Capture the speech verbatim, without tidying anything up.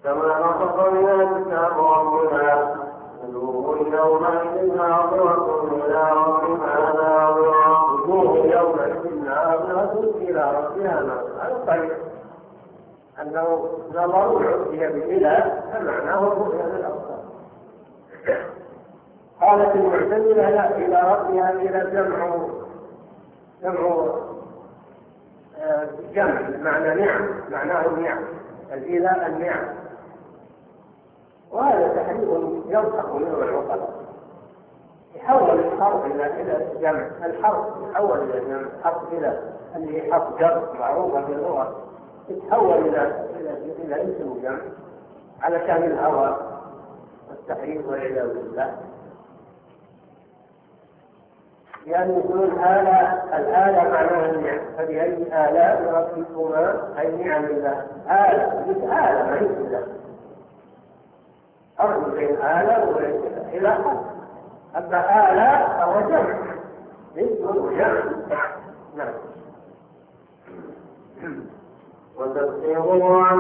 كما نطق بها كتاب ربنا وجوه يومئذ ناظرة إلى ربها ناظرة وجوه يومئذ ناظرة إلى ربها ناظرة. هذا صحيح أنه نظر عدي بإله فمعناه الرؤيا للأبصار. قالت المعتزلة لا، إلى ربها إلى جمع جمع جمع معنى نعم، معناه النعم، الإله النعم، وهذا تحريف يلصق منه العقلاء. يحول الحرف إلى إلى جمع، الحرف يحول إلى جمع، حرف إلى اللي هي حرف جر معروفة في اللغة يتحول إلى إلى إلى اسم جمع علشان الهوى والتحريف والعياذ بالله. يعني يقولون آلة، الآلة معناها النعم، فبأي آلاء ربكما أي نعم الله. آلة مثل آلة ما هي الله، أرض بين آلة وبين إله. أما آلة فهو جمع، اسمه جمع. نعم. وتفسيره